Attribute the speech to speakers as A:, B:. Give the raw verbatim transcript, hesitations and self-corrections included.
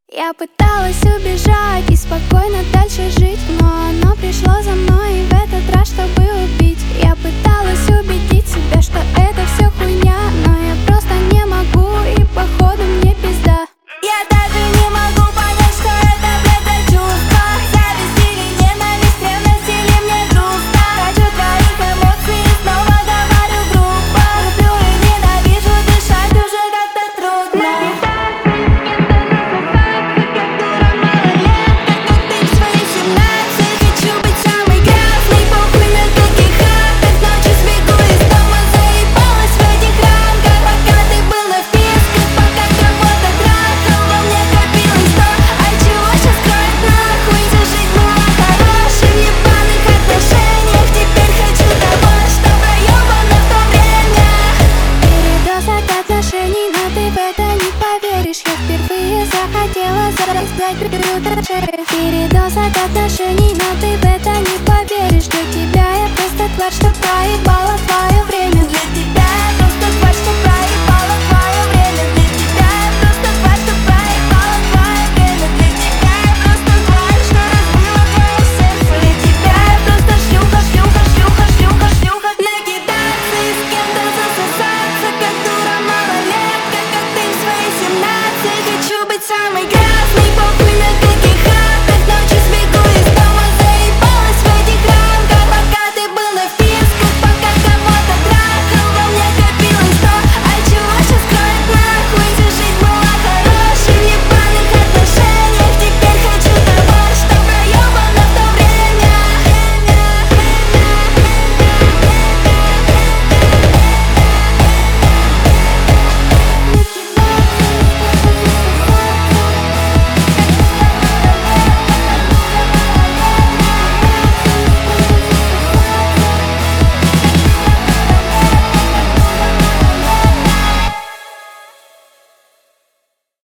A: Я пыталась убежать и спокойно дальше жить, но оно пришло за мной и в этот раз, чтобы убить. Я пыталась убедить себя, что это все хуйня, но я просто не могу, и походу мне пизда.
B: Я даже не могу понять, что это, блядь, за чувство. Зависть или ненависть, ревность или мне грустно. Хочу твоих эмоций и снова говорю грубо. Люблю и ненавижу, дышать уже как-то трудно.
A: Передоз от отношений, но ты в это не поверишь. Для тебя я просто тварь, что проебала твое время.
B: Для тебя